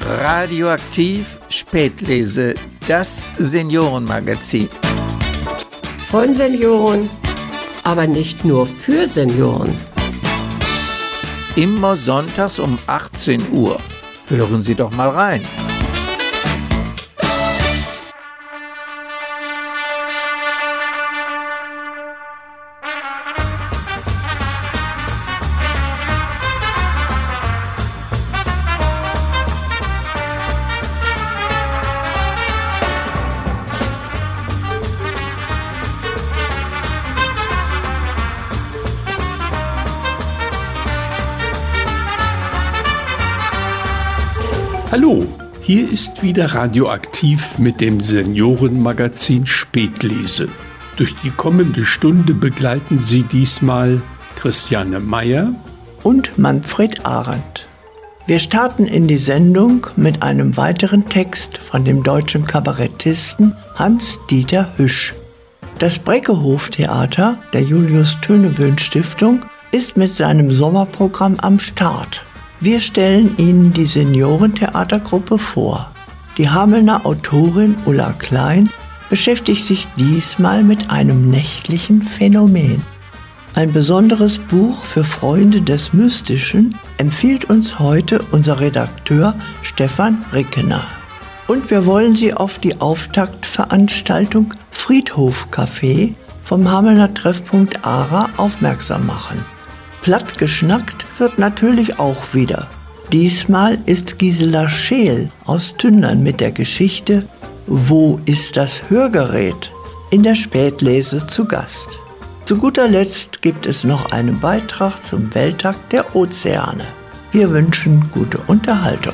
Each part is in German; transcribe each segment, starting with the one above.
Radioaktiv Spätlese, das Seniorenmagazin. Von Senioren, aber nicht nur für Senioren. Immer sonntags um 18 Uhr. Hören Sie doch mal rein. Hallo, hier ist wieder Radioaktiv mit dem Seniorenmagazin Spätlese. Durch die kommende Stunde begleiten Sie diesmal Christiane Meyer und Manfred Arendt. Wir starten in die Sendung mit einem weiteren Text von dem deutschen Kabarettisten Hans-Dieter Hüsch. Das Breckehof-Theater der Julius-Tönneböhm-Stiftung ist mit seinem Sommerprogramm am Start. Wir stellen Ihnen die Seniorentheatergruppe vor. Die Hamelner Autorin Ulla Klein beschäftigt sich diesmal mit einem nächtlichen Phänomen. Ein besonderes Buch für Freunde des Mystischen empfiehlt uns heute unser Redakteur Stefan Rickener. Und wir wollen Sie auf die Auftaktveranstaltung Friedhof-Café vom Hamelner Treffpunkt ARA aufmerksam machen. Platt geschnackt wird natürlich auch wieder. Diesmal ist Gisela Scheel aus Tündern mit der Geschichte »Wo ist das Hörgerät?« in der Spätlese zu Gast. Zu guter Letzt gibt es noch einen Beitrag zum Welttag der Ozeane. Wir wünschen gute Unterhaltung.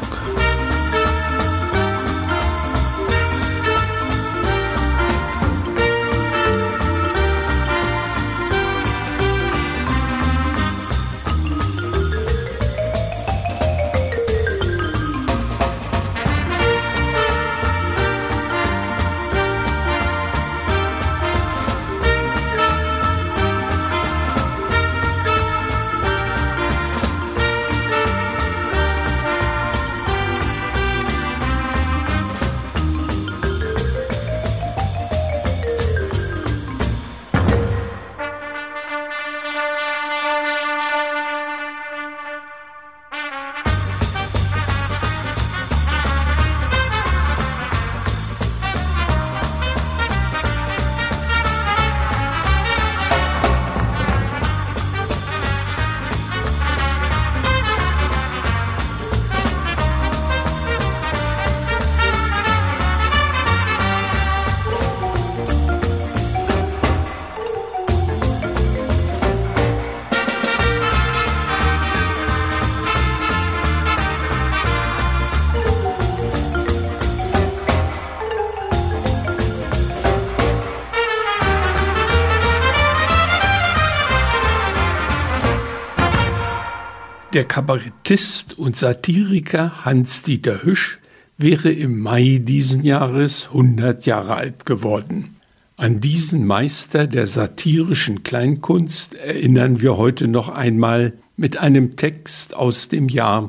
Der Kabarettist und Satiriker Hans-Dieter Hüsch wäre im Mai diesen Jahres 100 Jahre alt geworden. An diesen Meister der satirischen Kleinkunst erinnern wir heute noch einmal mit einem Text aus dem Jahr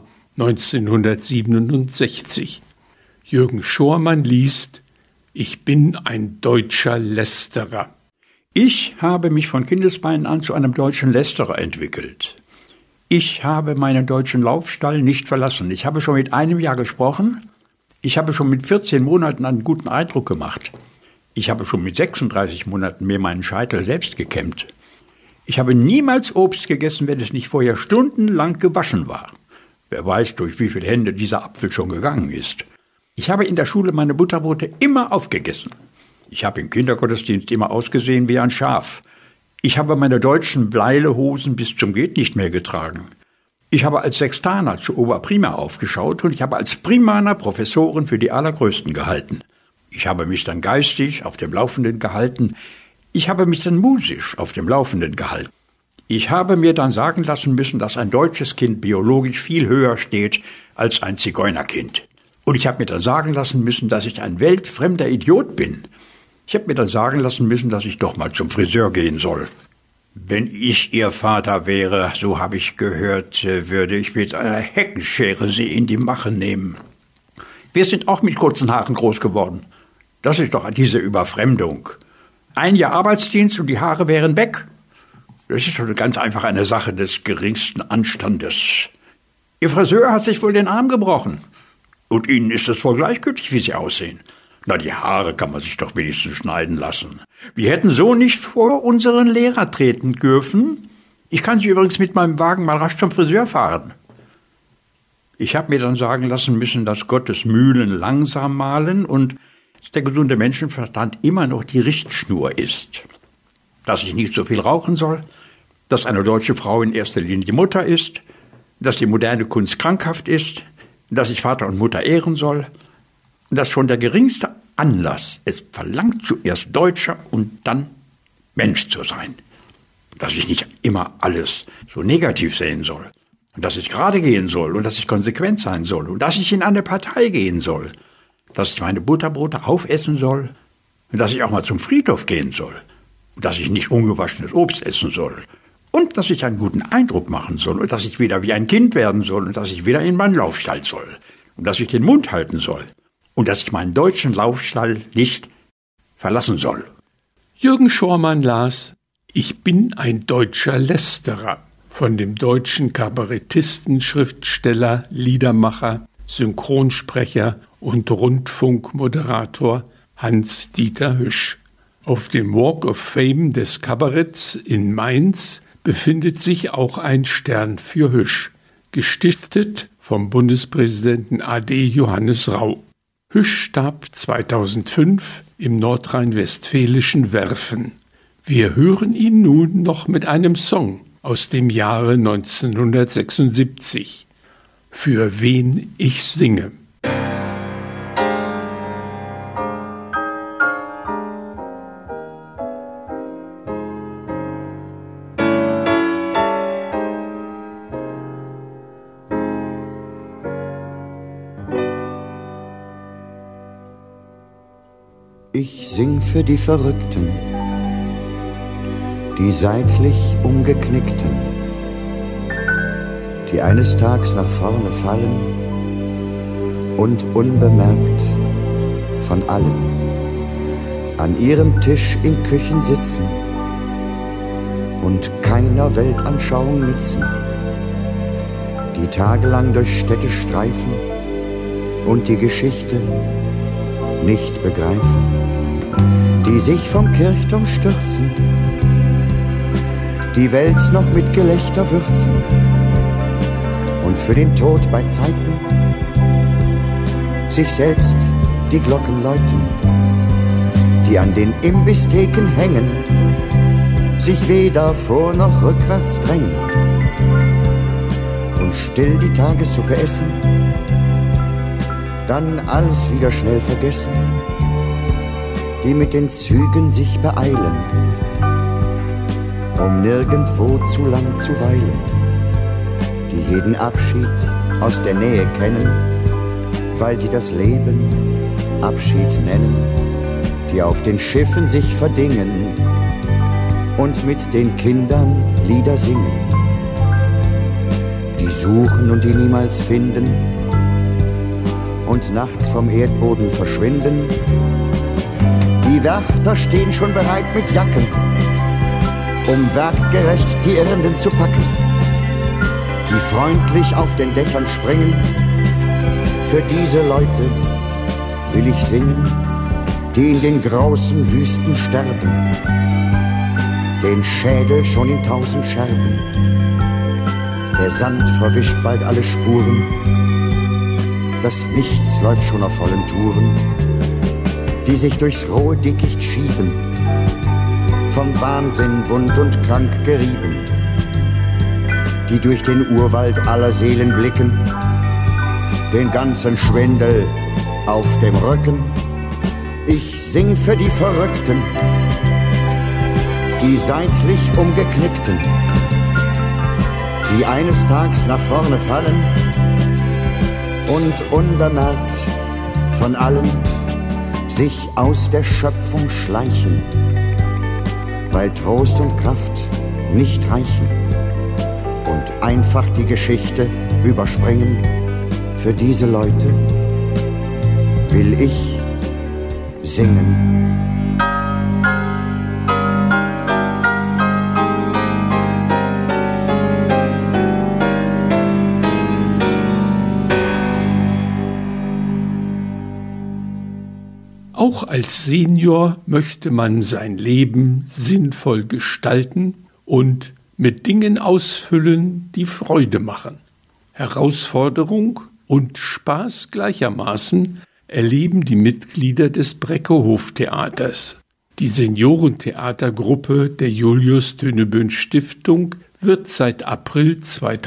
1967. Jürgen Schormann liest: Ich bin ein deutscher Lästerer. Ich habe mich von Kindesbeinen an zu einem deutschen Lästerer entwickelt. Ich habe meinen deutschen Laufstall nicht verlassen. Ich habe schon mit 1 Jahr gesprochen. Ich habe schon mit 14 Monaten einen guten Eindruck gemacht. Ich habe schon mit 36 Monaten mir meinen Scheitel selbst gekämmt. Ich habe niemals Obst gegessen, wenn es nicht vorher stundenlang gewaschen war. Wer weiß, durch wie viele Hände dieser Apfel schon gegangen ist. Ich habe in der Schule meine Butterbrote immer aufgegessen. Ich habe im Kindergottesdienst immer ausgesehen wie ein Schaf. Ich habe meine deutschen Bleilehosen bis zum geht nicht mehr getragen. Ich habe als Sextaner zu Oberprima aufgeschaut und ich habe als Primaner Professoren für die Allergrößten gehalten. Ich habe mich dann geistig auf dem Laufenden gehalten. Ich habe mich dann musisch auf dem Laufenden gehalten. Ich habe mir dann sagen lassen müssen, dass ein deutsches Kind biologisch viel höher steht als ein Zigeunerkind. Und ich habe mir dann sagen lassen müssen, dass ich ein weltfremder Idiot bin. Ich habe mir dann sagen lassen müssen, dass ich doch mal zum Friseur gehen soll. Wenn ich Ihr Vater wäre, so habe ich gehört, würde ich mit einer Heckenschere Sie in die Mache nehmen. Wir sind auch mit kurzen Haaren groß geworden. Das ist doch diese Überfremdung. Ein Jahr Arbeitsdienst und die Haare wären weg. Das ist doch ganz einfach eine Sache des geringsten Anstandes. Ihr Friseur hat sich wohl den Arm gebrochen. Und Ihnen ist es wohl gleichgültig, wie Sie aussehen. Na, die Haare kann man sich doch wenigstens schneiden lassen. Wir hätten so nicht vor unseren Lehrer treten dürfen. Ich kann Sie übrigens mit meinem Wagen mal rasch zum Friseur fahren. Ich habe mir dann sagen lassen müssen, dass Gottes Mühlen langsam mahlen und dass der gesunde Menschenverstand immer noch die Richtschnur ist. Dass ich nicht so viel rauchen soll, dass eine deutsche Frau in erster Linie Mutter ist, dass die moderne Kunst krankhaft ist, dass ich Vater und Mutter ehren soll, dass schon der geringste Anlass es verlangt, zuerst Deutscher und dann Mensch zu sein. Dass ich nicht immer alles so negativ sehen soll. Und dass ich gerade gehen soll und dass ich konsequent sein soll und dass ich in eine Partei gehen soll. Dass ich meine Butterbrote aufessen soll und dass ich auch mal zum Friedhof gehen soll. Und dass ich nicht ungewaschenes Obst essen soll. Und dass ich einen guten Eindruck machen soll und dass ich wieder wie ein Kind werden soll und dass ich wieder in meinen Laufstall soll. Und dass ich den Mund halten soll. Und dass ich meinen deutschen Laufstall nicht verlassen soll. Jürgen Schormann las »Ich bin ein deutscher Lästerer« von dem deutschen Kabarettisten, Schriftsteller, Liedermacher, Synchronsprecher und Rundfunkmoderator Hans-Dieter Hüsch. Auf dem Walk of Fame des Kabaretts in Mainz befindet sich auch ein Stern für Hüsch, gestiftet vom Bundespräsidenten AD Johannes Rau. Hüsch starb 2005 im nordrhein-westfälischen Werfen. Wir hören ihn nun noch mit einem Song aus dem Jahre 1976. »Für wen ich singe«. Ich sing für die Verrückten, die seitlich Umgeknickten, die eines Tags nach vorne fallen und unbemerkt von allen an ihrem Tisch in Küchen sitzen und keiner Weltanschauung nützen, die tagelang durch Städte streifen und die Geschichte nicht begreifen, die sich vom Kirchturm stürzen, die Welt noch mit Gelächter würzen und für den Tod bei Zeiten sich selbst die Glocken läuten, die an den Imbisstheken hängen, sich weder vor noch rückwärts drängen und still die Tagessuppe essen, dann alles wieder schnell vergessen, die mit den Zügen sich beeilen, um nirgendwo zu lang zu weilen, die jeden Abschied aus der Nähe kennen, weil sie das Leben Abschied nennen, die auf den Schiffen sich verdingen und mit den Kindern Lieder singen, die suchen und die niemals finden und nachts vom Erdboden verschwinden. Die Wärter stehen schon bereit mit Jacken, um werkgerecht die Irrenden zu packen, die freundlich auf den Dächern springen. Für diese Leute will ich singen, die in den grausen Wüsten sterben, den Schädel schon in 1000 Scherben. Der Sand verwischt bald alle Spuren, das Nichts läuft schon auf vollen Touren, die sich durchs rohe Dickicht schieben, vom Wahnsinn wund und krank gerieben, die durch den Urwald aller Seelen blicken, den ganzen Schwindel auf dem Rücken. Ich sing für die Verrückten, die seitlich Umgeknickten, die eines Tags nach vorne fallen und unbemerkt von allen sich aus der Schöpfung schleichen, weil Trost und Kraft nicht reichen und einfach die Geschichte überspringen. Für diese Leute will ich singen. Auch als Senior möchte man sein Leben sinnvoll gestalten und mit Dingen ausfüllen, die Freude machen. Herausforderung und Spaß gleichermaßen erleben die Mitglieder des Breckehof-Theaters. Die Seniorentheatergruppe der Julius-Dönnebühn-Stiftung wird seit April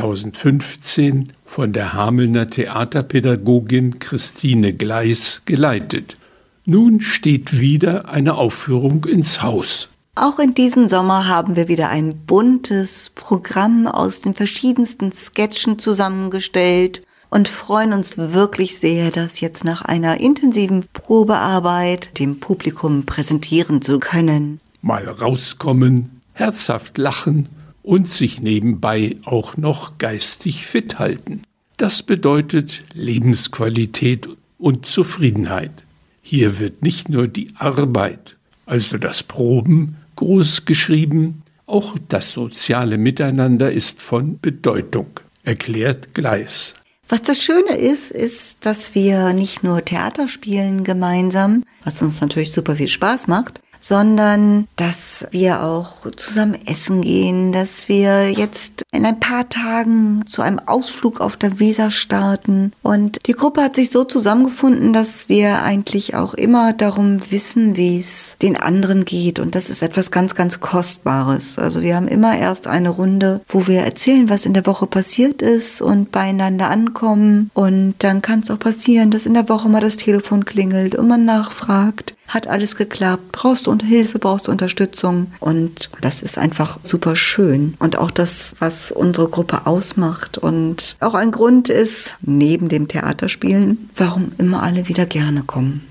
2015 von der Hamelner Theaterpädagogin Christine Gleis geleitet. Nun steht wieder eine Aufführung ins Haus. Auch in diesem Sommer haben wir wieder ein buntes Programm aus den verschiedensten Sketchen zusammengestellt und freuen uns wirklich sehr, das jetzt nach einer intensiven Probearbeit dem Publikum präsentieren zu können. Mal rauskommen, herzhaft lachen und sich nebenbei auch noch geistig fit halten. Das bedeutet Lebensqualität und Zufriedenheit. Hier wird nicht nur die Arbeit, also das Proben, groß geschrieben, auch das soziale Miteinander ist von Bedeutung, erklärt Gleis. Was das Schöne ist, dass wir nicht nur Theater spielen gemeinsam, was uns natürlich super viel Spaß macht, sondern dass wir auch zusammen essen gehen, dass wir jetzt in ein paar Tagen zu einem Ausflug auf der Weser starten. Und die Gruppe hat sich so zusammengefunden, dass wir eigentlich auch immer darum wissen, wie es den anderen geht. Und das ist etwas ganz, ganz Kostbares. Also wir haben immer erst eine Runde, wo wir erzählen, was in der Woche passiert ist und beieinander ankommen. Und dann kann es auch passieren, dass in der Woche mal das Telefon klingelt und man nachfragt. Hat alles geklappt? Brauchst du Hilfe? Brauchst du Unterstützung? Und das ist einfach super schön. Und auch das, was unsere Gruppe ausmacht. Und auch ein Grund ist, neben dem Theaterspielen, warum immer alle wieder gerne kommen.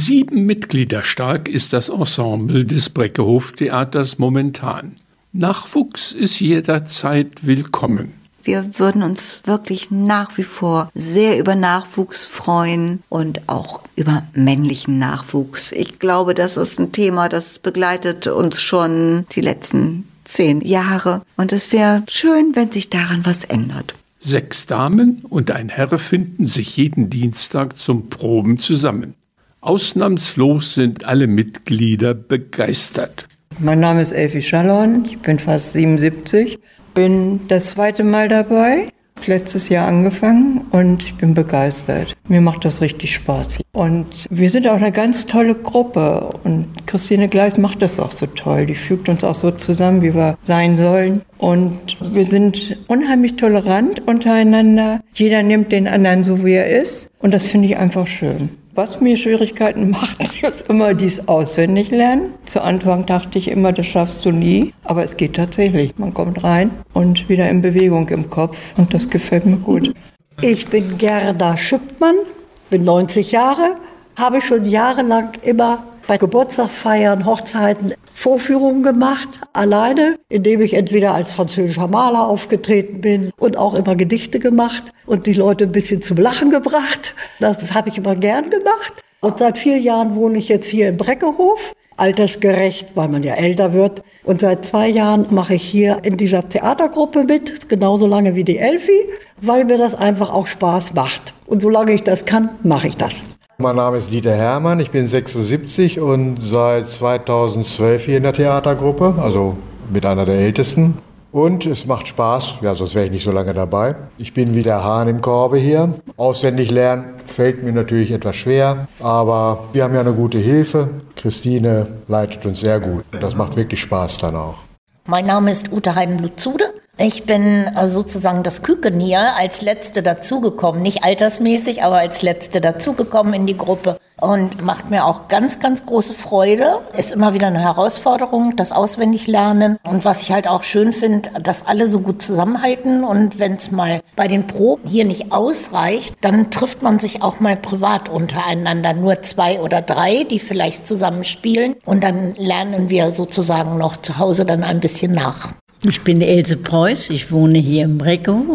7 Mitglieder stark ist das Ensemble des Breckehof-Theaters momentan. Nachwuchs ist jederzeit willkommen. Wir würden uns wirklich nach wie vor sehr über Nachwuchs freuen und auch über männlichen Nachwuchs. Ich glaube, das ist ein Thema, das begleitet uns schon die letzten 10 Jahre. Und es wäre schön, wenn sich daran was ändert. 6 Damen und ein Herr finden sich jeden Dienstag zum Proben zusammen. Ausnahmslos sind alle Mitglieder begeistert. Mein Name ist Elfi Schallorn, ich bin fast 77. Bin das 2. Mal dabei, letztes Jahr angefangen und ich bin begeistert. Mir macht das richtig Spaß. Und wir sind auch eine ganz tolle Gruppe und Christine Gleis macht das auch so toll. Die fügt uns auch so zusammen, wie wir sein sollen. Und wir sind unheimlich tolerant untereinander. Jeder nimmt den anderen so, wie er ist und das finde ich einfach schön. Was mir Schwierigkeiten macht, ist immer dies Auswendiglernen. Zu Anfang dachte ich immer, das schaffst du nie. Aber es geht tatsächlich. Man kommt rein und wieder in Bewegung im Kopf. Und das gefällt mir gut. Ich bin Gerda Schüppmann, bin 90 Jahre, habe schon jahrelang immer bei Geburtstagsfeiern, Hochzeiten Vorführungen gemacht, alleine, indem ich entweder als französischer Maler aufgetreten bin und auch immer Gedichte gemacht und die Leute ein bisschen zum Lachen gebracht. Das habe ich immer gern gemacht. Und seit 4 Jahren wohne ich jetzt hier im Breckehof, altersgerecht, weil man ja älter wird. Und seit 2 Jahren mache ich hier in dieser Theatergruppe mit, genauso lange wie die Elfi, weil mir das einfach auch Spaß macht. Und solange ich das kann, mache ich das. Mein Name ist Dieter Herrmann, ich bin 76 und seit 2012 hier in der Theatergruppe, also mit einer der Ältesten. Und es macht Spaß, ja, sonst wäre ich nicht so lange dabei. Ich bin wie der Hahn im Korbe hier. Auswendig lernen fällt mir natürlich etwas schwer, aber wir haben ja eine gute Hilfe. Christine leitet uns sehr gut. Das macht wirklich Spaß dann auch. Mein Name ist Ute Heidenblut-Zude. Ich bin sozusagen das Küken hier als Letzte dazugekommen. Nicht altersmäßig, aber als Letzte dazugekommen in die Gruppe. Und macht mir auch ganz, ganz große Freude. Ist immer wieder eine Herausforderung, das Auswendiglernen. Und was ich halt auch schön finde, dass alle so gut zusammenhalten. Und wenn es mal bei den Proben hier nicht ausreicht, dann trifft man sich auch mal privat untereinander. Nur 2 oder 3, die vielleicht zusammen spielen. Und dann lernen wir sozusagen noch zu Hause dann ein bisschen nach. Ich bin Else Preuß, ich wohne hier im Breckehof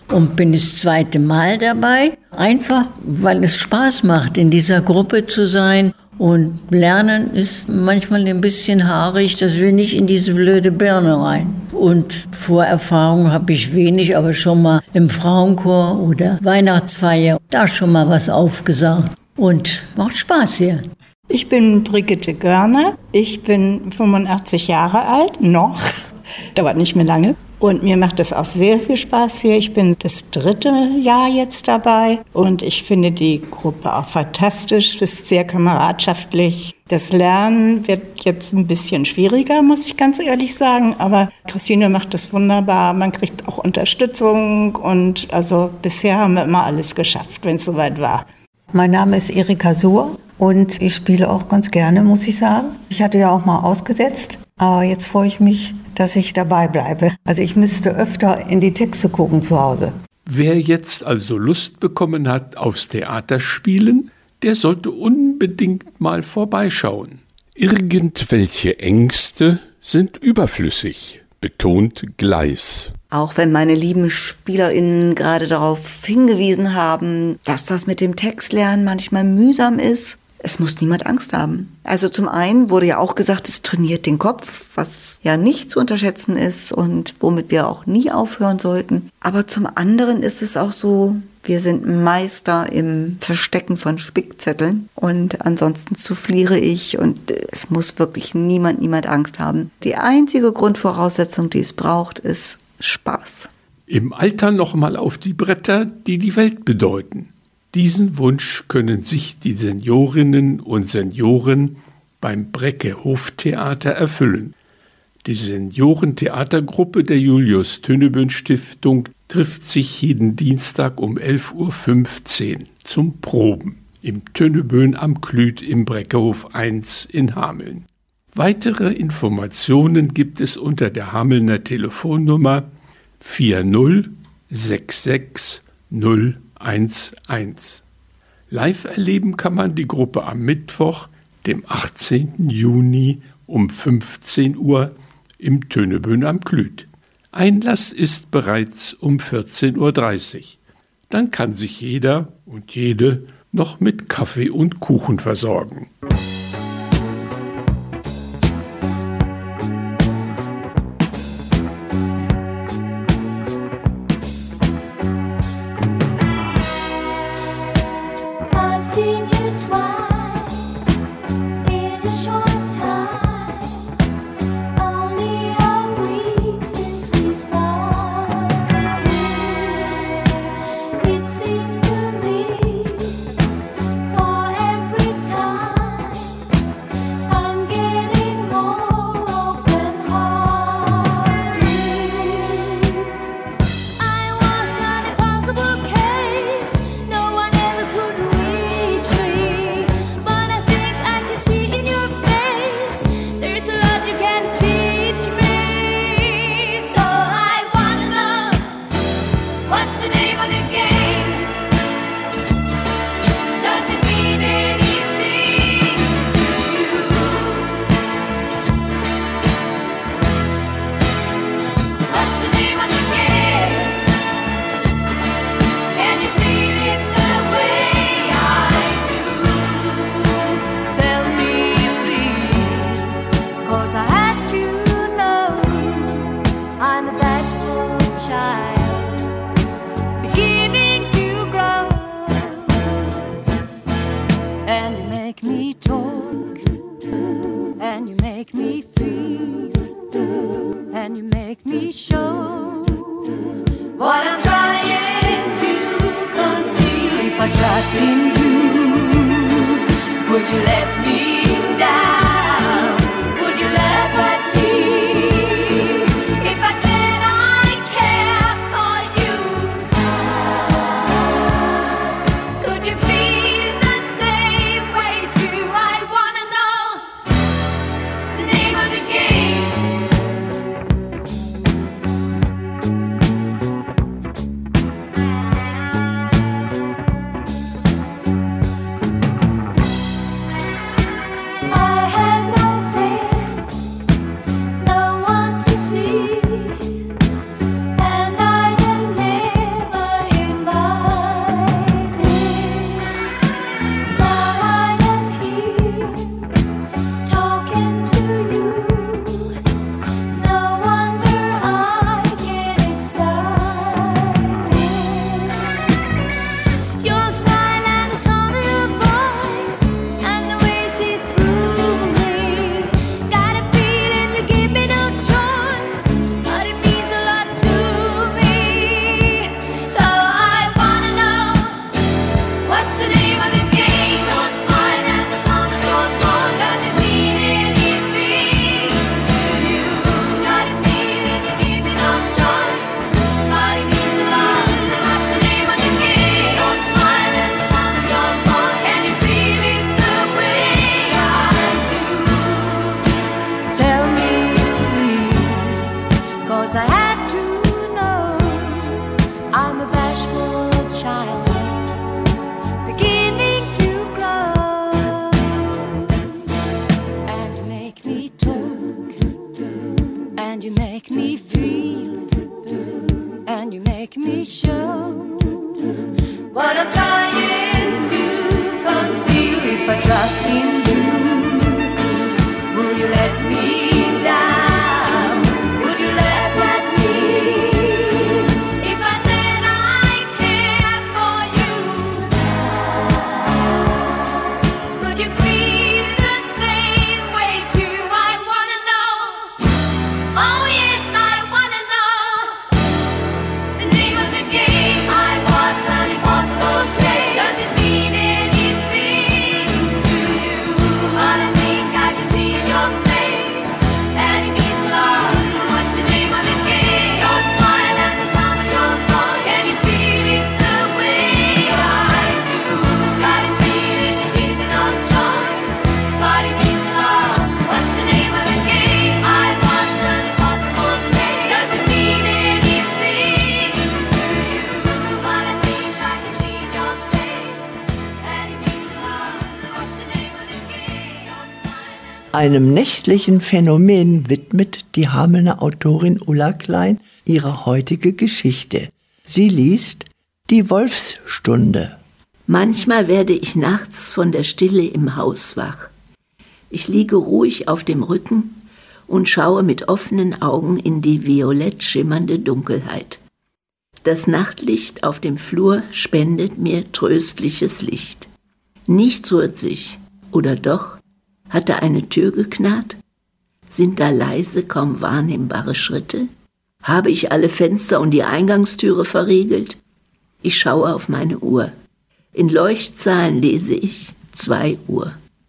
und bin das zweite Mal dabei. Einfach, weil es Spaß macht, in dieser Gruppe zu sein. Und Lernen ist manchmal ein bisschen haarig, das will nicht in diese blöde Birne rein. Und Vorerfahrung habe ich wenig, aber schon mal im Frauenchor oder Weihnachtsfeier, da schon mal was aufgesagt. Und macht Spaß hier. Ich bin Brigitte Görner, ich bin 85 Jahre alt, noch, dauert nicht mehr lange. Und mir macht es auch sehr viel Spaß hier. Ich bin das 3. Jahr jetzt dabei und ich finde die Gruppe auch fantastisch. Es ist sehr kameradschaftlich. Das Lernen wird jetzt ein bisschen schwieriger, muss ich ganz ehrlich sagen. Aber Christine macht das wunderbar. Man kriegt auch Unterstützung und also bisher haben wir immer alles geschafft, wenn es soweit war. Mein Name ist Erika Suhr und ich spiele auch ganz gerne, muss ich sagen. Ich hatte ja auch mal ausgesetzt, aber jetzt freue ich mich, dass ich dabei bleibe. Also ich müsste öfter in die Texte gucken zu Hause. Wer jetzt also Lust bekommen hat aufs Theaterspielen, der sollte unbedingt mal vorbeischauen. Irgendwelche Ängste sind überflüssig, betont Gleis. Auch wenn meine lieben SpielerInnen gerade darauf hingewiesen haben, dass das mit dem Textlernen manchmal mühsam ist, es muss niemand Angst haben. Also zum einen wurde ja auch gesagt, es trainiert den Kopf, was ja nicht zu unterschätzen ist und womit wir auch nie aufhören sollten. Aber zum anderen ist es auch so, wir sind Meister im Verstecken von Spickzetteln und ansonsten souffliere ich und es muss wirklich niemand Angst haben. Die einzige Grundvoraussetzung, die es braucht, ist Spaß. Im Alter nochmal auf die Bretter, die die Welt bedeuten. Diesen Wunsch können sich die Seniorinnen und Senioren beim Brecke Hoftheater erfüllen. Die Seniorentheatergruppe der Julius-Tönneböhm-Stiftung trifft sich jeden Dienstag um 11.15 Uhr zum Proben im Tönneböhm am Klüt im Breckehof 1 in Hameln. Weitere Informationen gibt es unter der Hamelner Telefonnummer 4066011. Live erleben kann man die Gruppe am Mittwoch, dem 18. Juni um 15 Uhr im Tönneböhm am Klüt. Einlass ist bereits um 14.30 Uhr. Dann kann sich jeder und jede noch mit Kaffee und Kuchen versorgen. I'm a bashful child, beginning to grow, and you make me talk, and you make me feel, and you make me show what I'm trying to conceal. If I trust in you, will you let me down? Would you let me? If I said I care for you, could you feel the same way too? I wanna know. Oh yes, I wanna know the name of the game. I was an impossible play. Does it mean anything to you? But I think I can see in your face that it means a lot. What's the name of the game? Your smile and the sound of your voice. Can you feel it the way I do? Got a feeling you're giving no choice, but it means a lot. What's the name of the game? I was an impossible play. Does it mean anything to you? But I think I can see in your face that it means a lot. What's the name of the game? Your smile. Einem nächtlichen Phänomen widmet die Hamelner Autorin Ulla Klein ihre heutige Geschichte. Sie liest Die Wolfsstunde. Manchmal werde ich nachts von der Stille im Haus wach. Ich liege ruhig auf dem Rücken und schaue mit offenen Augen in die violett schimmernde Dunkelheit. Das Nachtlicht auf dem Flur spendet mir tröstliches Licht. Nichts rührt sich, oder doch? Hat da eine Tür geknarrt? Sind da leise, kaum wahrnehmbare Schritte? Habe ich alle Fenster und die Eingangstüre verriegelt? Ich schaue auf meine Uhr. In Leuchtzahlen lese ich 2 Uhr.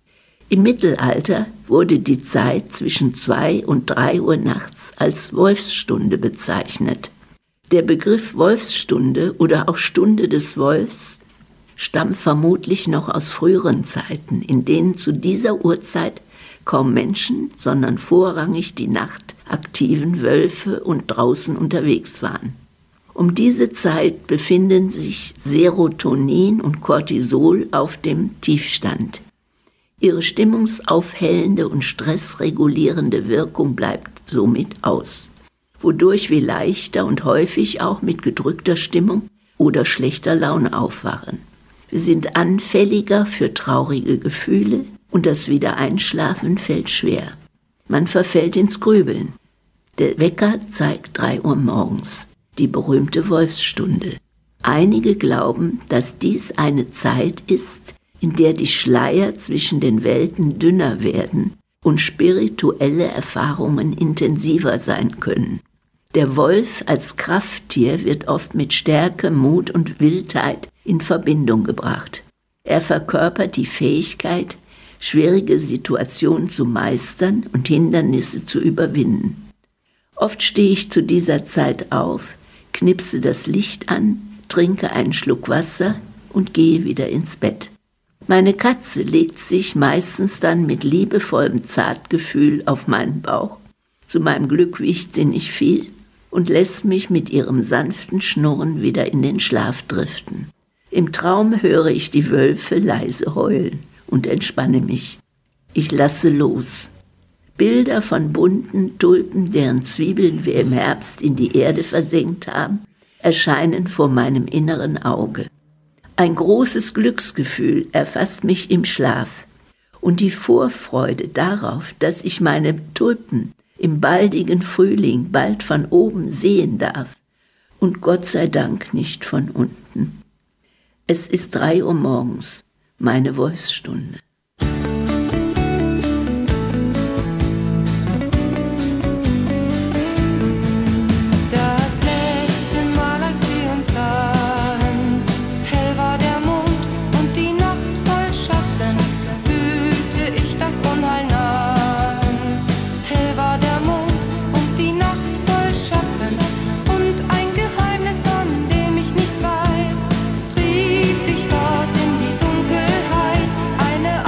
Im Mittelalter wurde die Zeit zwischen 2 und 3 Uhr nachts als Wolfsstunde bezeichnet. Der Begriff Wolfsstunde oder auch Stunde des Wolfs stammt vermutlich noch aus früheren Zeiten, in denen zu dieser Uhrzeit kaum Menschen, sondern vorrangig die nachtaktiven Wölfe und draußen unterwegs waren. Um diese Zeit befinden sich Serotonin und Cortisol auf dem Tiefstand. Ihre stimmungsaufhellende und stressregulierende Wirkung bleibt somit aus, wodurch wir leichter und häufig auch mit gedrückter Stimmung oder schlechter Laune aufwachen. Wir sind anfälliger für traurige Gefühle und das Wiedereinschlafen fällt schwer. Man verfällt ins Grübeln. Der Wecker zeigt 3 Uhr morgens, die berühmte Wolfsstunde. Einige glauben, dass dies eine Zeit ist, in der die Schleier zwischen den Welten dünner werden und spirituelle Erfahrungen intensiver sein können. Der Wolf als Krafttier wird oft mit Stärke, Mut und Wildheit in Verbindung gebracht. Er verkörpert die Fähigkeit, schwierige Situationen zu meistern und Hindernisse zu überwinden. Oft stehe ich zu dieser Zeit auf, knipse das Licht an, trinke einen Schluck Wasser und gehe wieder ins Bett. Meine Katze legt sich meistens dann mit liebevollem Zartgefühl auf meinen Bauch. Zu meinem Glück wiegt sie nicht viel und lässt mich mit ihrem sanften Schnurren wieder in den Schlaf driften. Im Traum höre ich die Wölfe leise heulen und entspanne mich. Ich lasse los. Bilder von bunten Tulpen, deren Zwiebeln wir im Herbst in die Erde versenkt haben, erscheinen vor meinem inneren Auge. Ein großes Glücksgefühl erfasst mich im Schlaf und die Vorfreude darauf, dass ich meine Tulpen im baldigen Frühling bald von oben sehen darf und Gott sei Dank nicht von unten. Es ist 3 Uhr morgens, meine Wolfsstunde. Eine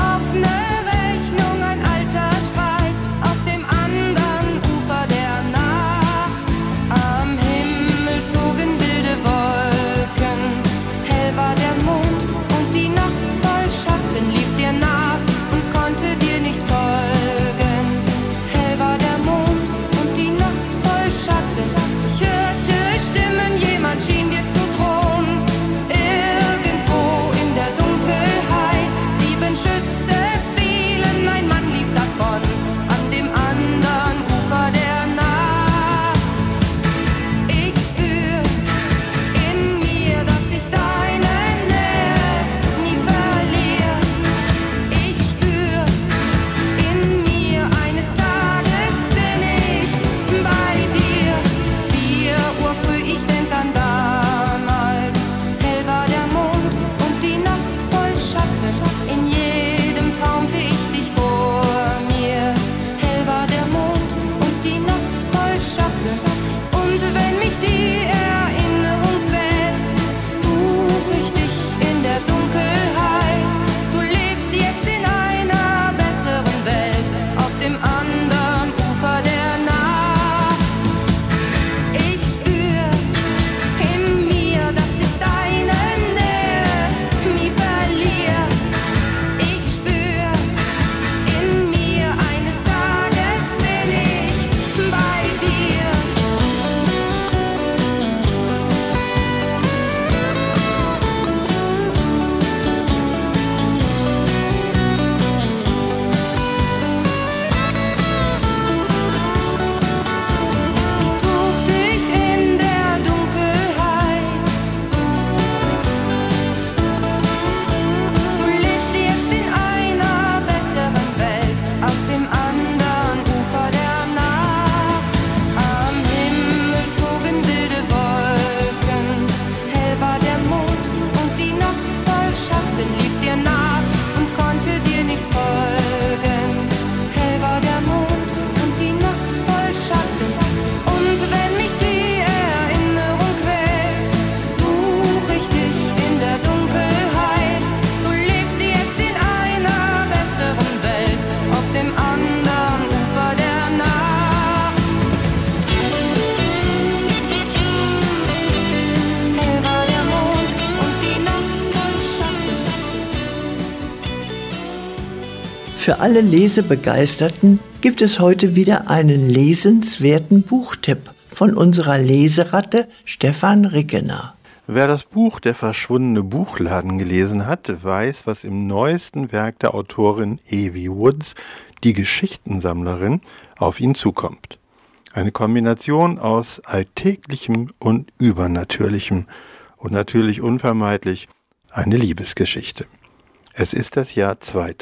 für alle Lesebegeisterten gibt es heute wieder einen lesenswerten Buchtipp von unserer Leseratte Stefan Rickener. Wer das Buch Der verschwundene Buchladen gelesen hat, weiß, was im neuesten Werk der Autorin Evie Woods, die Geschichtensammlerin, auf ihn zukommt. Eine Kombination aus Alltäglichem und Übernatürlichem und natürlich unvermeidlich eine Liebesgeschichte. Es ist das Jahr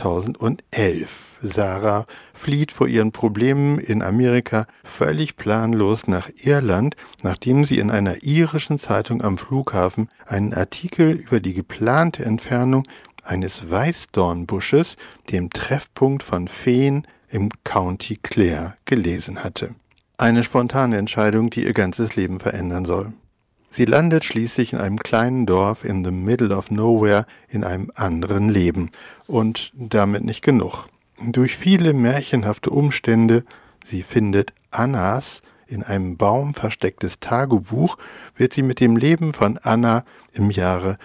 2011. Sarah flieht vor ihren Problemen in Amerika völlig planlos nach Irland, nachdem sie in einer irischen Zeitung am Flughafen einen Artikel über die geplante Entfernung eines Weißdornbusches, dem Treffpunkt von Feen im County Clare, gelesen hatte. Eine spontane Entscheidung, die ihr ganzes Leben verändern soll. Sie landet schließlich in einem kleinen Dorf in the middle of nowhere in einem anderen Leben. Und damit nicht genug. Durch viele märchenhafte Umstände, sie findet Annas in einem Baum verstecktes Tagebuch, wird sie mit dem Leben von Anna im Jahre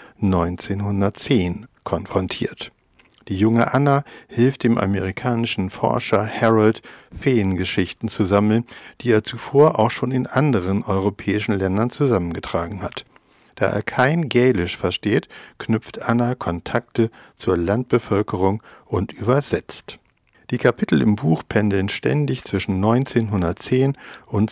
1910 konfrontiert. Die junge Anna hilft dem amerikanischen Forscher Harold, Feengeschichten zu sammeln, die er zuvor auch schon in anderen europäischen Ländern zusammengetragen hat. Da er kein Gälisch versteht, knüpft Anna Kontakte zur Landbevölkerung und übersetzt. Die Kapitel im Buch pendeln ständig zwischen 1910 und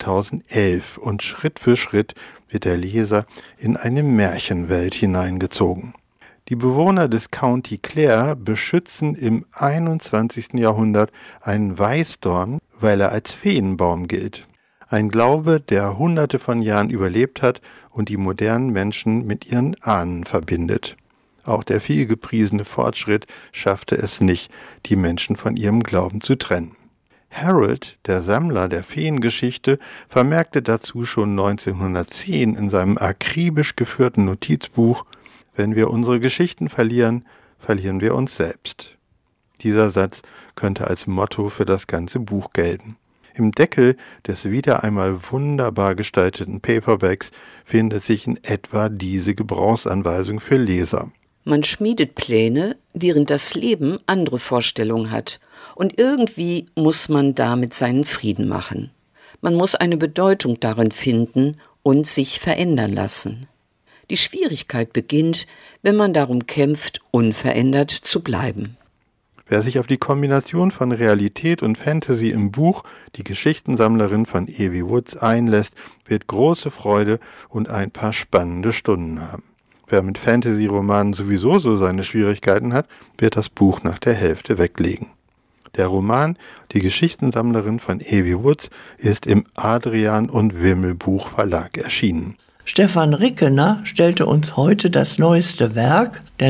2011 und Schritt für Schritt wird der Leser in eine Märchenwelt hineingezogen. Die Bewohner des County Clare beschützen im 21. Jahrhundert einen Weißdorn, weil er als Feenbaum gilt. Ein Glaube, der Hunderte von Jahren überlebt hat und die modernen Menschen mit ihren Ahnen verbindet. Auch der vielgepriesene Fortschritt schaffte es nicht, die Menschen von ihrem Glauben zu trennen. Harold, der Sammler der Feengeschichte, vermerkte dazu schon 1910 in seinem akribisch geführten Notizbuch: Wenn wir unsere Geschichten verlieren, verlieren wir uns selbst. Dieser Satz könnte als Motto für das ganze Buch gelten. Im Deckel des wieder einmal wunderbar gestalteten Paperbacks findet sich in etwa diese Gebrauchsanweisung für Leser. Man schmiedet Pläne, während das Leben andere Vorstellungen hat. Und irgendwie muss man damit seinen Frieden machen. Man muss eine Bedeutung darin finden und sich verändern lassen. Die Schwierigkeit beginnt, wenn man darum kämpft, unverändert zu bleiben. Wer sich auf die Kombination von Realität und Fantasy im Buch Die Geschichtensammlerin von Evie Woods einlässt, wird große Freude und ein paar spannende Stunden haben. Wer mit Fantasy-Romanen sowieso so seine Schwierigkeiten hat, wird das Buch nach der Hälfte weglegen. Der Roman Die Geschichtensammlerin von Evie Woods ist im Adrian und Wimmel Buchverlag erschienen. Stefan Rickener stellte uns heute das neueste Werk der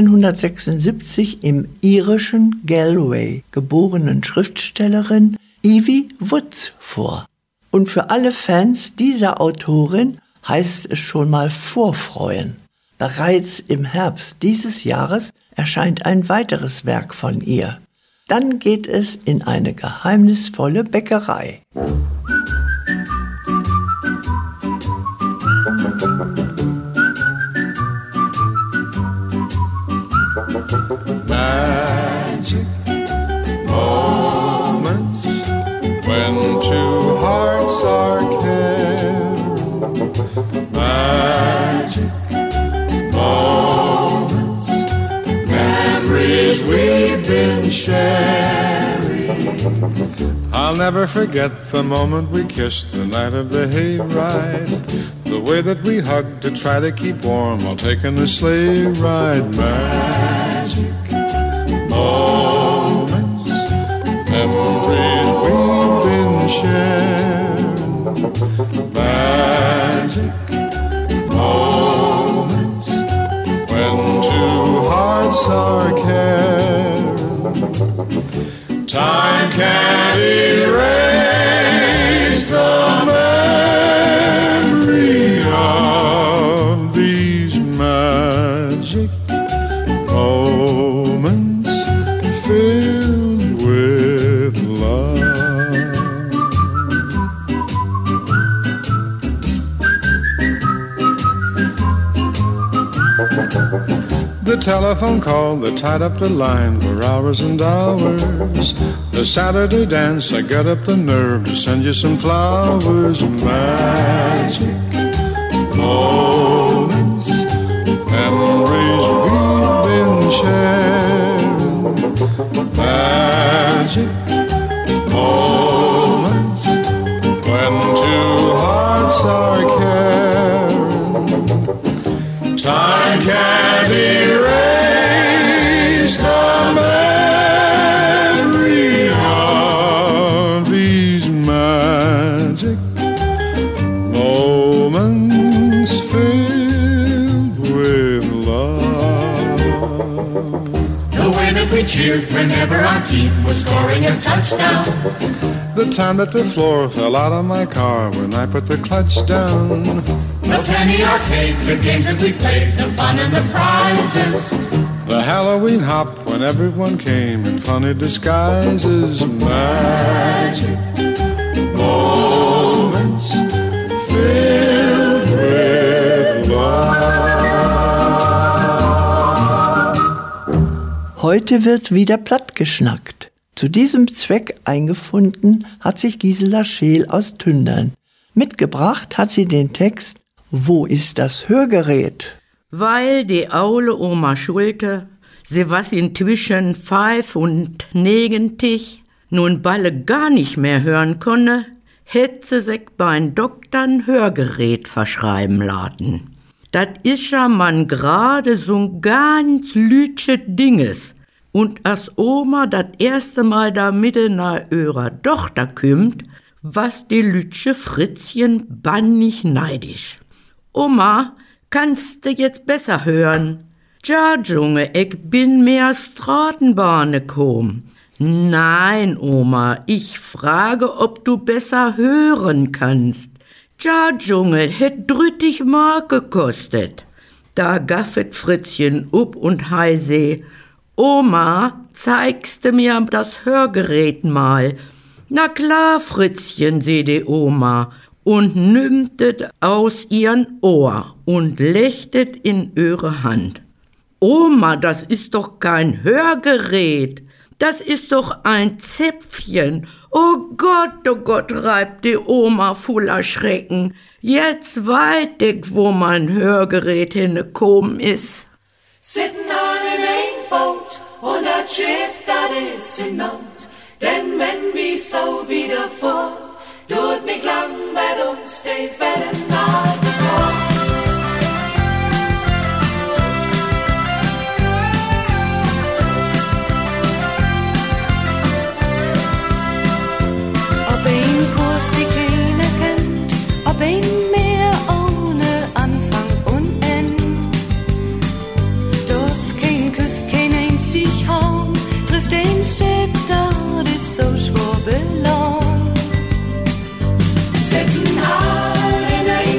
1976 im irischen Galway geborenen Schriftstellerin Evie Woods vor. Und für alle Fans dieser Autorin heißt es schon mal vorfreuen. Bereits im Herbst dieses Jahres erscheint ein weiteres Werk von ihr. Dann geht es in eine geheimnisvolle Bäckerei. Magic moments when two hearts are caring. Magic moments, memories we've been sharing. I'll never forget the moment we kissed the night of the hayride. The way that we hugged to try to keep warm while taking the sleigh ride. Magic moments, memories we've been sharing. Magic moments when two hearts are caring. Time can't erase the memory of these magic moments filled with love. The telephone call that tied up the line for hours and hours. The Saturday dance, I got up the nerve to send you some flowers. Magic moments, memories we've been sharing. Magic moments, when two hearts are caring. Time can't erase the memory of these magic moments filled with love. The way that we cheered whenever our team was scoring a touchdown. The time that the floor fell out of my car when I put the clutch down. The penny arcade, the games that we played, the fun and the prizes. The Halloween hop when everyone came in funny disguises. Magic moments filled with love. Heute wird wieder platt geschnackt. Zu diesem Zweck eingefunden hat sich Gisela Scheel aus Tündern. Mitgebracht hat sie den Text »Wo ist das Hörgerät?« Weil die aule Oma Schulte, sie was inzwischen 95 nun balle gar nicht mehr hören konne, hätt sie sich beim Doktor ein Hörgerät verschreiben lassen. Dat is ja man gerade so'n ganz lütsche Dinges. Und als Oma dat erste Mal da mitten na ihrer Tochter kümmt, was die lütsche Fritzchen bannig neidisch. Oma, kannst du jetzt besser hören? Ja, Junge, ich bin mehr Straßenbahne kom. Nein, Oma, ich frage, ob du besser hören kannst. Ja, Junge, hätt 30 Mark gekostet. Da gaffet Fritzchen up und heise, Oma, zeigst du mir das Hörgerät mal? Na klar, Fritzchen, seh die Oma, und nimmtet aus ihren Ohr und lechtet in ihre Hand. Oma, das ist doch kein Hörgerät, das ist doch ein Zäpfchen. Oh Gott, reibt die Oma voller Schrecken. Jetzt weit ich, wo mein Hörgerät hingekommen ist. Sitting on an ain't boat on that ship that is in Not. Denn wenn wir so wieder fort, tut nicht lang mit uns die Wellen nach vor. Ob ein Kurs die keiner kennt, ob ein Meer ohne Anfang und End. Dort kein Küss, kein einzig Raum, trifft ein Schiff, das ist so schwurbelon. Sitten all in ein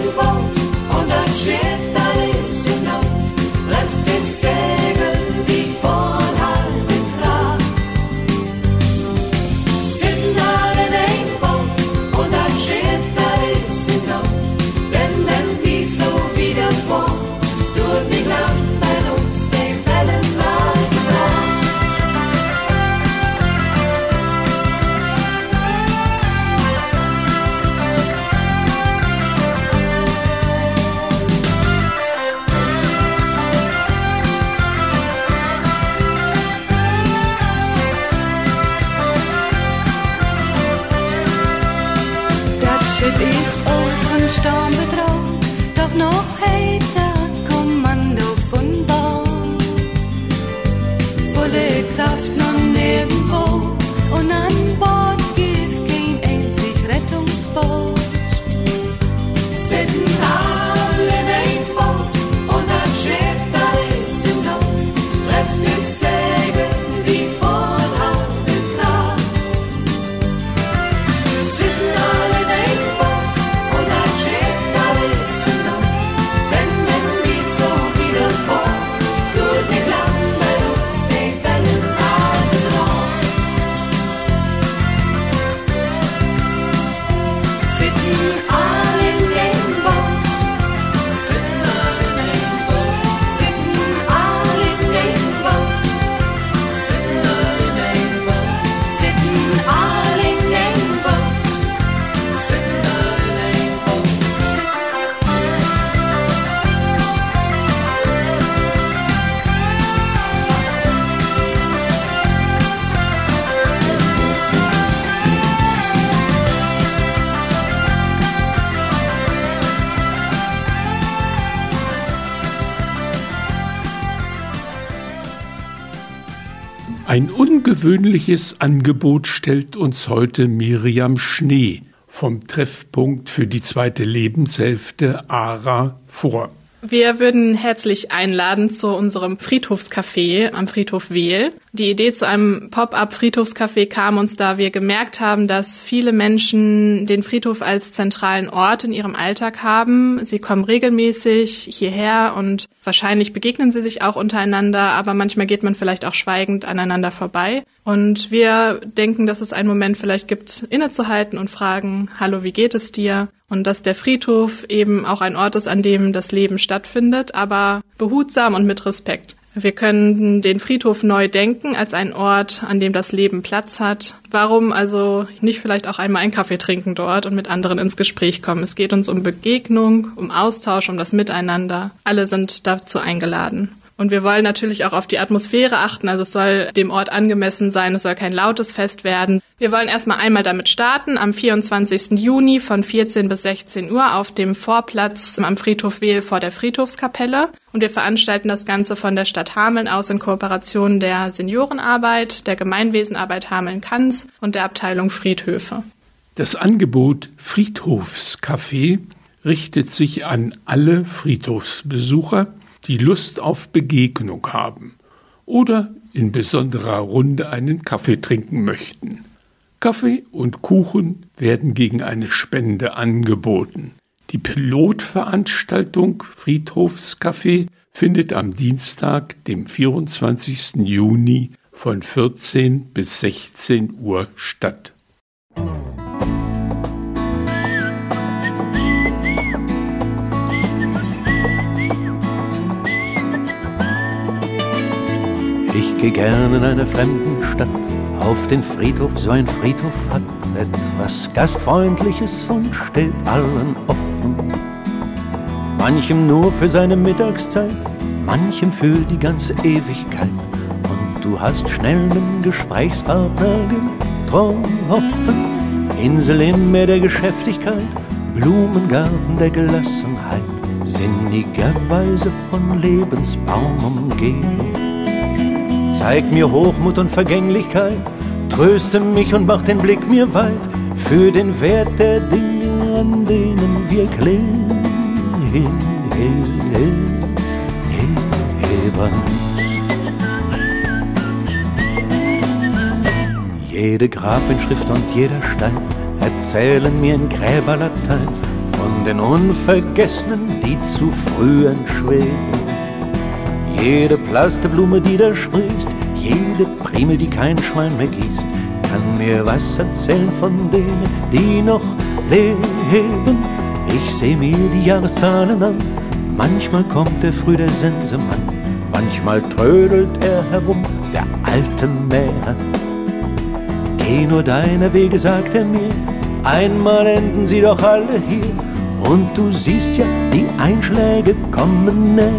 Ein ungewöhnliches Angebot stellt uns heute Miriam Schnee vom Treffpunkt für die zweite Lebenshälfte ARA vor. Wir würden herzlich einladen zu unserem Friedhofscafé am Friedhof Wehl. Die Idee zu einem Pop-up-Friedhofscafé kam uns, da wir gemerkt haben, dass viele Menschen den Friedhof als zentralen Ort in ihrem Alltag haben. Sie kommen regelmäßig hierher und wahrscheinlich begegnen sie sich auch untereinander, aber manchmal geht man vielleicht auch schweigend aneinander vorbei. Und wir denken, dass es einen Moment vielleicht gibt, innezuhalten und fragen, hallo, wie geht es dir? Und dass der Friedhof eben auch ein Ort ist, an dem das Leben stattfindet, aber behutsam und mit Respekt. Wir können den Friedhof neu denken als einen Ort, an dem das Leben Platz hat. Warum also nicht vielleicht auch einmal einen Kaffee trinken dort und mit anderen ins Gespräch kommen? Es geht uns um Begegnung, um Austausch, um das Miteinander. Alle sind dazu eingeladen. Und wir wollen natürlich auch auf die Atmosphäre achten, also es soll dem Ort angemessen sein, es soll kein lautes Fest werden. Wir wollen erstmal einmal damit starten, am 24. Juni von 14 bis 16 Uhr auf dem Vorplatz am Friedhof Wehl vor der Friedhofskapelle. Und wir veranstalten das Ganze von der Stadt Hameln aus in Kooperation der Seniorenarbeit, der Gemeinwesenarbeit Hameln-Kanz und der Abteilung Friedhöfe. Das Angebot Friedhofscafé richtet sich an alle Friedhofsbesucher, die Lust auf Begegnung haben oder in besonderer Runde einen Kaffee trinken möchten. Kaffee und Kuchen werden gegen eine Spende angeboten. Die Pilotveranstaltung Friedhofscafé findet am Dienstag, dem 24. Juni von 14 bis 16 Uhr statt. Ich geh gern in einer fremden Stadt, auf den Friedhof, so ein Friedhof hat etwas Gastfreundliches und steht allen offen. Manchem nur für seine Mittagszeit, manchem für die ganze Ewigkeit. Und du hast schnell einen Gesprächspartner getroffen. Insel im Meer der Geschäftigkeit, Blumengarten der Gelassenheit, sinnigerweise von Lebensbaum umgeben. Zeig mir Hochmut und Vergänglichkeit, tröste mich und mach den Blick mir weit für den Wert der Dinge, an denen wir kleben. Jede Grabinschrift und jeder Stein erzählen mir in Gräberlatein von den Unvergessenen, die zu früh entschweben. Jede Plasterblume, die da sprießt, jede Primel, die kein Schwein mehr gießt, kann mir was erzählen von denen, die noch leben. Ich seh mir die Jahreszahlen an, manchmal kommt er früh, der Sensemann, manchmal trödelt er herum, der alte Mäher. Geh nur deiner Wege, sagt er mir, einmal enden sie doch alle hier, und du siehst ja, die Einschläge kommen näher.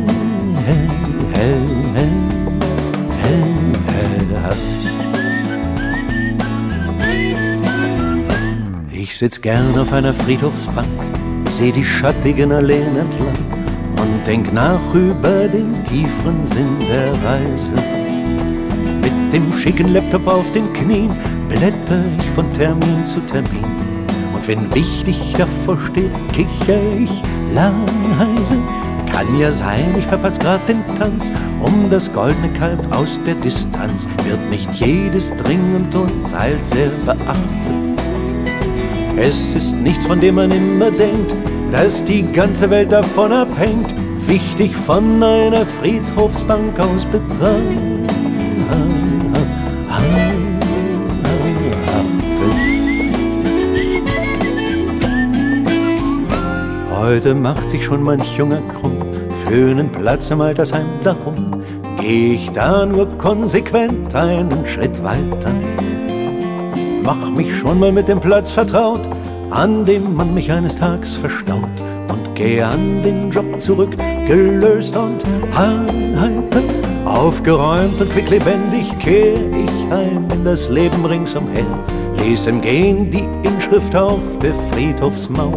Ich sitz gern auf einer Friedhofsbank, seh die schattigen Alleen entlang und denk nach über den tieferen Sinn der Reise. Mit dem schicken Laptop auf den Knien blätter ich von Termin zu Termin, und wenn wichtig davor steht, kicher ich leise. Kann ja sein, ich verpass grad den Tanz um das goldene Kalb aus der Distanz. Wird nicht jedes dringend und teils sehr beachtet. Es ist nichts, von dem man immer denkt, dass die ganze Welt davon abhängt. Wichtig von einer Friedhofsbank aus betrachtet. Heute macht sich schon manch Junger krumm für einen Platz im Altersheim darum. Geh ich da nur konsequent einen Schritt weiter, mach mich schon mal mit dem Platz vertraut, an dem man mich eines Tages verstaut, und gehe an den Job zurück, gelöst und heiter. Aufgeräumt und quicklebendig kehr ich heim in das Leben ringsumher, lies im Gehen die Inschrift auf der Friedhofsmauer.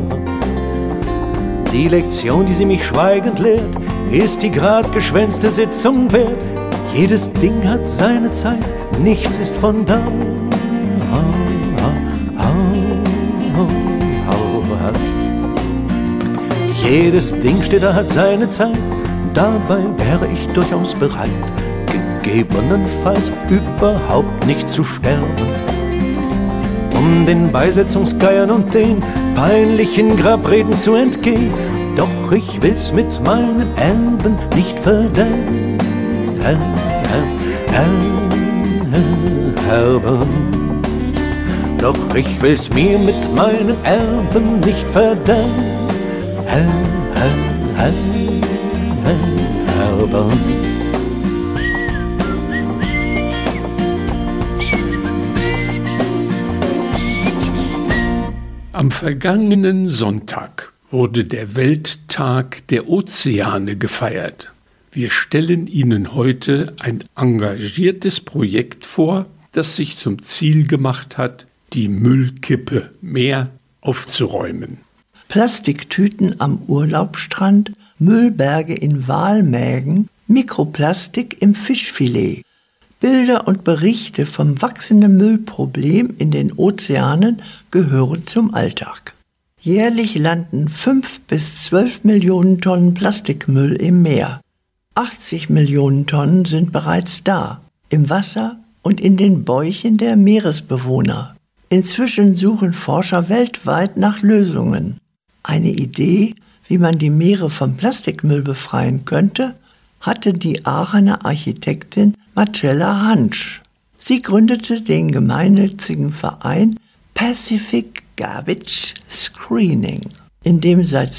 Die Lektion, die sie mich schweigend lehrt, ist die grad geschwänzte Sitzung wert. Jedes Ding hat seine Zeit, nichts ist von Dauer. Jedes Ding steht da, hat seine Zeit, dabei wäre ich durchaus bereit, gegebenenfalls überhaupt nicht zu sterben. Um den Beisetzungsgeiern und den peinlichen Grabreden zu entgehen, doch ich will's mit meinen Erben nicht verderben. Doch ich will's mir mit meinen Erben nicht verderben. Am vergangenen Sonntag wurde der Welttag der Ozeane gefeiert. Wir stellen Ihnen heute ein engagiertes Projekt vor, das sich zum Ziel gemacht hat, die Müllkippe Meer aufzuräumen. Plastiktüten am Urlaubsstrand, Müllberge in Walmägen, Mikroplastik im Fischfilet. Bilder und Berichte vom wachsenden Müllproblem in den Ozeanen gehören zum Alltag. Jährlich landen 5 bis 12 Millionen Tonnen Plastikmüll im Meer. 80 Millionen Tonnen sind bereits da, im Wasser und in den Bäuchen der Meeresbewohner. Inzwischen suchen Forscher weltweit nach Lösungen. Eine Idee, wie man die Meere vom Plastikmüll befreien könnte, hatte die Aachener Architektin Marcella Hansch. Sie gründete den gemeinnützigen Verein Pacific Garbage Screening, in dem seit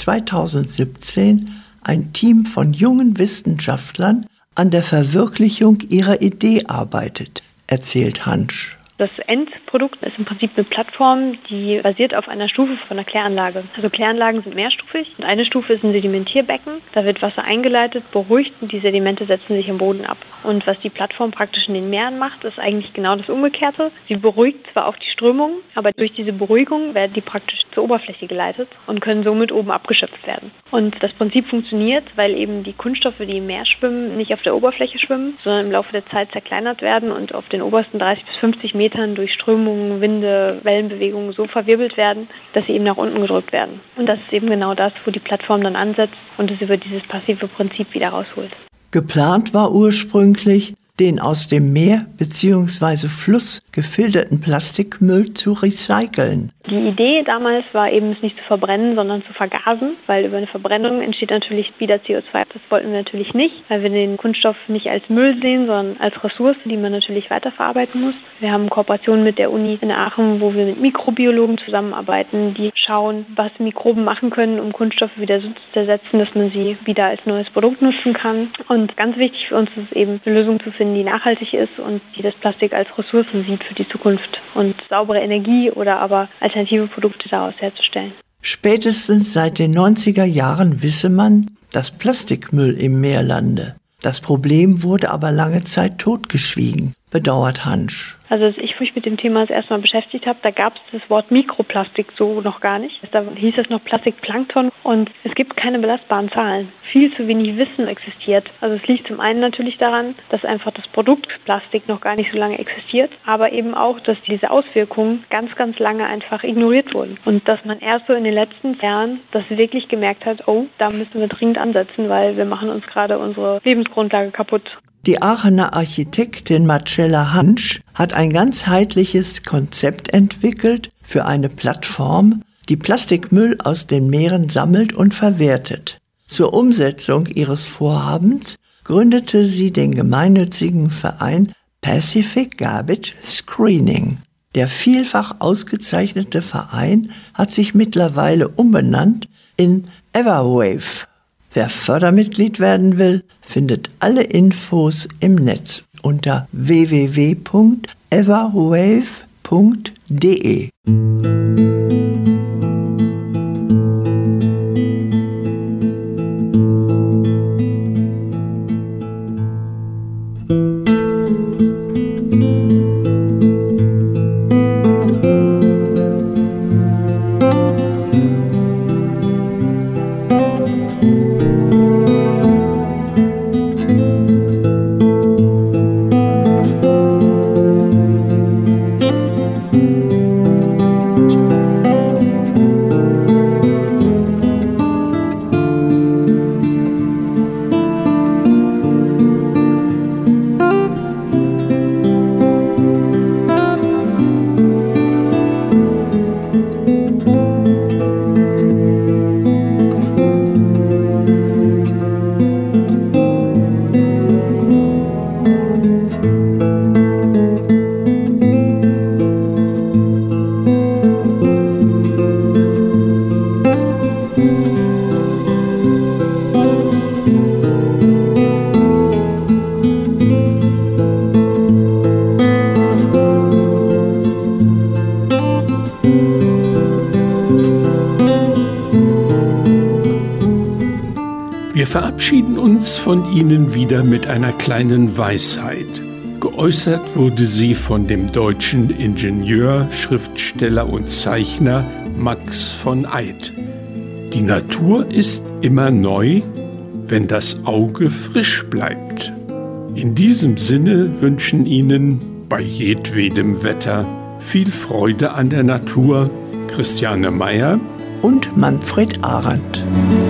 2017 ein Team von jungen Wissenschaftlern an der Verwirklichung ihrer Idee arbeitet, erzählt Hansch. Das Endprodukt ist im Prinzip eine Plattform, die basiert auf einer Stufe von einer Kläranlage. Also Kläranlagen sind mehrstufig und eine Stufe ist ein Sedimentierbecken. Da wird Wasser eingeleitet, beruhigt und die Sedimente setzen sich im Boden ab. Und was die Plattform praktisch in den Meeren macht, ist eigentlich genau das Umgekehrte. Sie beruhigt zwar auch die Strömung, aber durch diese Beruhigung werden die praktisch zur Oberfläche geleitet und können somit oben abgeschöpft werden. Und das Prinzip funktioniert, weil eben die Kunststoffe, die im Meer schwimmen, nicht auf der Oberfläche schwimmen, sondern im Laufe der Zeit zerkleinert werden und auf den obersten 30 bis 50 Metern durch Strömungen, Winde, Wellenbewegungen so verwirbelt werden, dass sie eben nach unten gedrückt werden. Und das ist eben genau das, wo die Plattform dann ansetzt und es über dieses passive Prinzip wieder rausholt. Geplant war ursprünglich, den aus dem Meer bzw. Fluss gefilterten Plastikmüll zu recyceln. Die Idee damals war eben, es nicht zu verbrennen, sondern zu vergasen, weil über eine Verbrennung entsteht natürlich wieder CO2. Das wollten wir natürlich nicht, weil wir den Kunststoff nicht als Müll sehen, sondern als Ressource, die man natürlich weiterverarbeiten muss. Wir haben Kooperationen mit der Uni in Aachen, wo wir mit Mikrobiologen zusammenarbeiten, die schauen, was Mikroben machen können, um Kunststoffe wieder so zu ersetzen, dass man sie wieder als neues Produkt nutzen kann. Und ganz wichtig für uns ist es eben, eine Lösung zu finden, die nachhaltig ist und die das Plastik als Ressourcen sieht für die Zukunft und saubere Energie oder aber alternative Produkte daraus herzustellen. Spätestens seit den 90er Jahren wisse man, dass Plastikmüll im Meer lande. Das Problem wurde aber lange Zeit totgeschwiegen, bedauert Hansch. Also als ich mich mit dem Thema das erste Mal beschäftigt habe, da gab es das Wort Mikroplastik so noch gar nicht. Da hieß es noch Plastikplankton und es gibt keine belastbaren Zahlen. Viel zu wenig Wissen existiert. Also es liegt zum einen natürlich daran, dass einfach das Produkt Plastik noch gar nicht so lange existiert, aber eben auch, dass diese Auswirkungen ganz, ganz lange einfach ignoriert wurden. Und dass man erst so in den letzten Jahren das wirklich gemerkt hat, oh, da müssen wir dringend ansetzen, weil wir machen uns gerade unsere Lebensgrundlage kaputt. Die Aachener Architektin Marcella Hansch hat ein ganzheitliches Konzept entwickelt für eine Plattform, die Plastikmüll aus den Meeren sammelt und verwertet. Zur Umsetzung ihres Vorhabens gründete sie den gemeinnützigen Verein Pacific Garbage Screening. Der vielfach ausgezeichnete Verein hat sich mittlerweile umbenannt in Everwave. Wer Fördermitglied werden will, findet alle Infos im Netz unter www.everwave.de. uns von ihnen wieder mit einer kleinen Weisheit. Geäußert wurde sie von dem deutschen Ingenieur, Schriftsteller und Zeichner Max von Eyck. Die Natur ist immer neu, wenn das Auge frisch bleibt. In diesem Sinne wünschen Ihnen bei jedwedem Wetter viel Freude an der Natur Christiane Meyer und Manfred Arendt.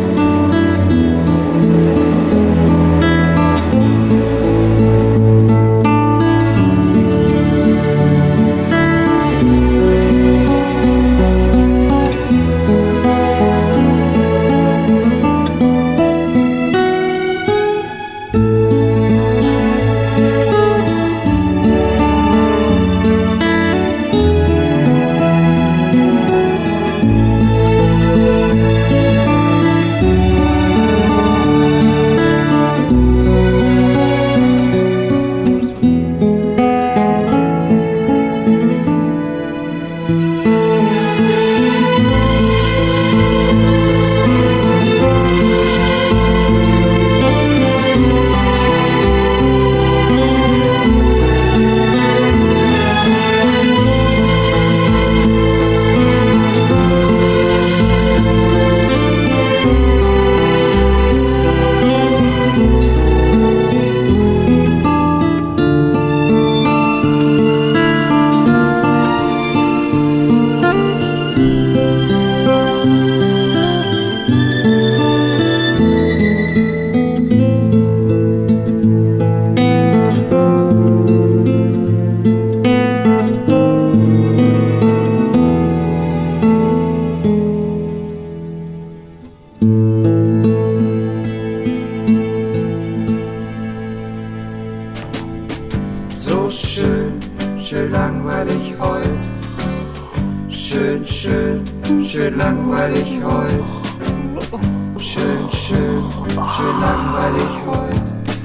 So schön, schön langweilig heut. Schön, schön, schön langweilig heut. Schön, schön, schön langweilig heut.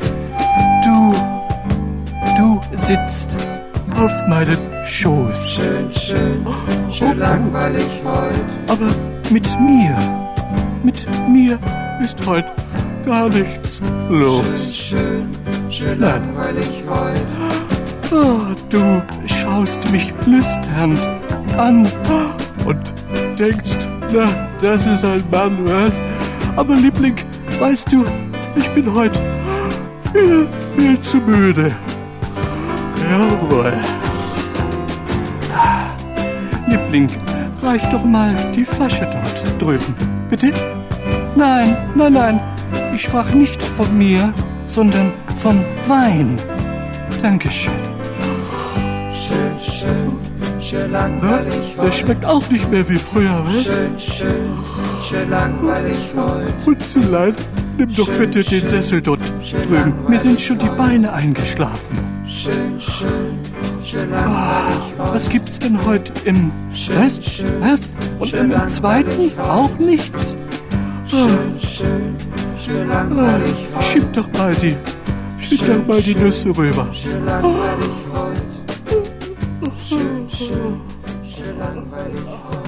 Du sitzt auf meinem Schoß. Schön, schön, schön langweilig heut. Aber mit mir ist heute gar nichts los. Schön, schön, schön langweilig heut. Oh, du schaust mich lüsternd an und denkst, na, das ist ein Mann, was? Aber Liebling, weißt du, ich bin heute viel zu müde. Jawohl. Liebling, reich doch mal die Flasche dort drüben, bitte? Nein, ich sprach nicht von mir, sondern von Wein. Dankeschön. Schön, schön, schön langweilig heute. Der schmeckt auch nicht mehr wie früher, was? Schön, schön, schön langweilig heute. Und zu leid, nimm doch bitte den Sessel dort drüben. Mir sind schon die Beine eingeschlafen. Schön, schön, schön langweilig heute. Was gibt's denn heute im... Was? Und im zweiten auch nichts? Schön, schön, schön langweilig heute. Schieb doch mal die Nüsse rüber. Schön langweilig heute. Schön, schön, schön langweilig heute.